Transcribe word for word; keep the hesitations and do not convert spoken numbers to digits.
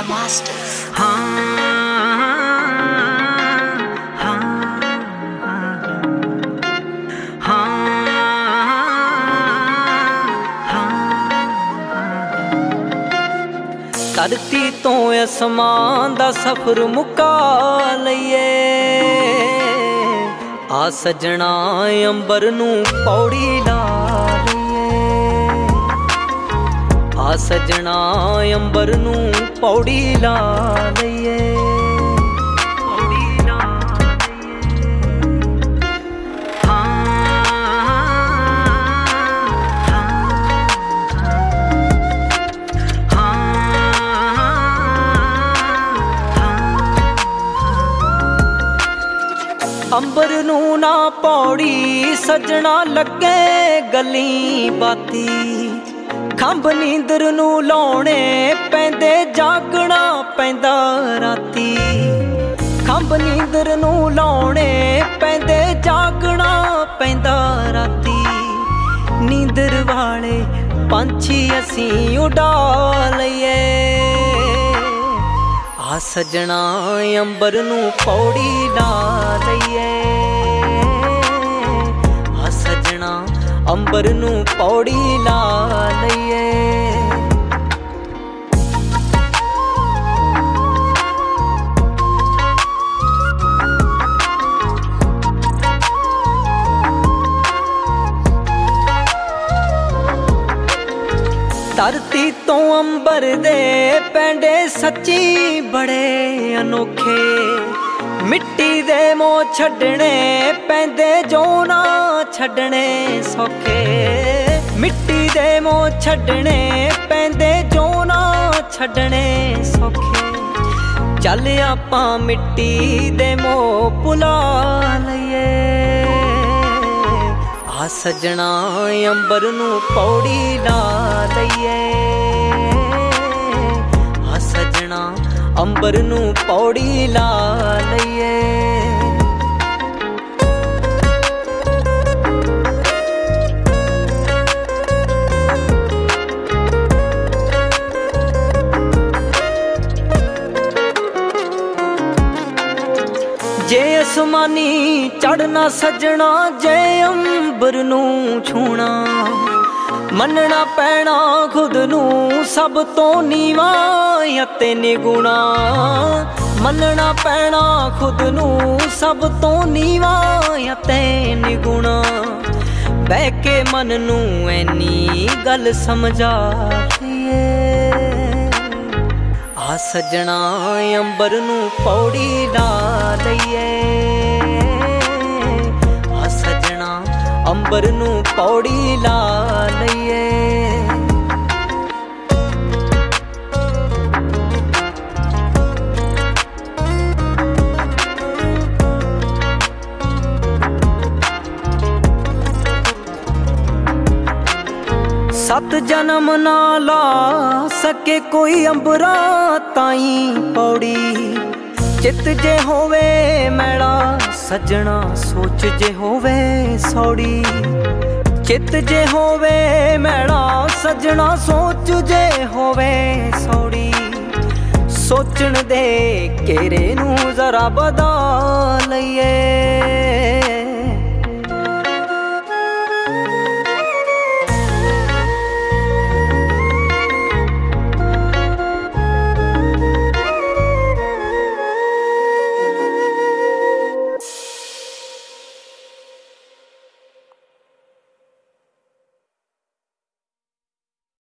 master. ਧਰਤੀ ਤੋਂ ਅਸਮਾਨ ਦਾ ਸਫ਼ਰ ਮੁਕਾ ਲਈਏ, ਆ ਸਜਣਾ ਅੰਬਰ ਨੂੰ ਪੌੜੀ ਲਾ ਲਈਏ, ਆ ਸਜਣਾ ਅੰਬਰ ਨੂੰ ਪੌੜੀ ਲਾ ਲਈਏ। ਅੰਬਰ ਨੂੰ ਨਾ ਪੌੜੀ ਸਜਣਾ ਲੱਗੇ ਗਲੀ ਬਾਤੀ, ਖੰਭ ਨੀਂਦਰ ਨੂੰ ਲਾਉਣੇ ਪੈਂਦੇ ਜਾਗਣਾ ਪੈਂਦਾ ਰਾਤੀ, ਖੰਭ ਨੀਂਦਰ ਨੂੰ ਲਾਉਣੇ ਪੈਂਦੇ ਜਾਗਣਾ ਪੈਂਦਾ ਰਾਤੀ। ਨੀਂਦਰ ਵਾਲੇ ਪੰਛੀ ਅਸੀਂ ਉਡਾ ਲਈਏ, ਆ ਸਜਣਾ ਅੰਬਰ ਨੂੰ ਪੌੜੀ ਲਾ ਲਈਏ, ਆ ਸਜਣਾ ਅੰਬਰ ਨੂੰ ਪੌੜੀ ਲਾ ਲਈਏ। ਧਰਤੀ ਤੋਂ ਅੰਬਰ ਦੇ ਪੈਂਡੇ ਸੱਚੀ ਬੜੇ ਅਨੋਖੇ, ਮਿੱਟੀ ਦੇ ਮੋਹ ਛੱਡਣੇ ਪੈਂਦੇ ਜੋ ਨਾ ਛੱਡਣੇ ਸੌਖੇ, ਮਿੱਟੀ ਦੇ ਮੋਹ ਛੱਡਣੇ ਪੈਂਦੇ ਜੋ ਨਾ ਛੱਡਣੇ ਸੌਖੇ। ਚੱਲ ਆਪਾਂ ਮਿੱਟੀ ਦੇ ਮੋਹ ਭੁਲਾ ਲਈਏ, ਆ ਸਜਣਾ ਅੰਬਰ ਨੂੰ ਪੌੜੀ ਲਾ ਲਈਏ, ਆ ਸਜਣਾ ਅੰਬਰ ਨੂੰ ਪੌੜੀ ਲਾ ਲਈਏ। ਜੇ ਅਸਮਾਨੀ ਚੜ੍ਹਨਾ ਸਜਣਾ, ਜੇ ਅੰਬਰ ਨੂੰ ਛੂਣਾ, ਮੰਨਣਾ ਪੈਣਾ ਖੁਦ ਨੂੰ ਸਭ ਤੋਂ ਨੀਵਾਂ ਅਤੇ ਨਿਗੁਣਾ, ਮੰਨਣਾ ਪੈਣਾ ਖੁਦ ਨੂੰ ਸਭ ਤੋਂ ਨੀਵਾਂ ਅਤੇ ਨਿਗੁਣਾ। ਬਹਿ ਕੇ ਮਨ ਨੂੰ ਐਨੀ ਗੱਲ ਸਮਝਾ ਲਈਏ, ਆ ਸਜਣਾ ਅੰਬਰ ਨੂੰ ਪੌੜੀ ਲਾ ਲਈਏ, ਆ ਸਜਣਾ ਅੰਬਰ ਨੂੰ ਪੌੜੀ ਲਾ ਲਈਏ। ਸੱਤ ਜਨਮ ਨਾ ਲਾ ਸਕੇ ਕੋਈ ਅੰਬਰਾਂ ਤਾਈਂ ਪੌੜੀ, ਚਿੱਤ ਜੇ ਹੋਵੇ ਮੈਲਾ ਸਜਣਾ ਸੋਚ ਜੇ ਹੋਵੇ ਸੌੜੀ, ਚਿੱਤ ਜੇ ਹੋਵੇ ਮੈਲਾ ਸਜਣਾ ਸੋਚ ਜੇ ਹੋਵੇ ਸੌੜੀ। ਸੋਚਣ ਦੇ ਘੇਰੇ ਨੂੰ ਜ਼ਰਾ ਵਧਾ ਲਈਏ,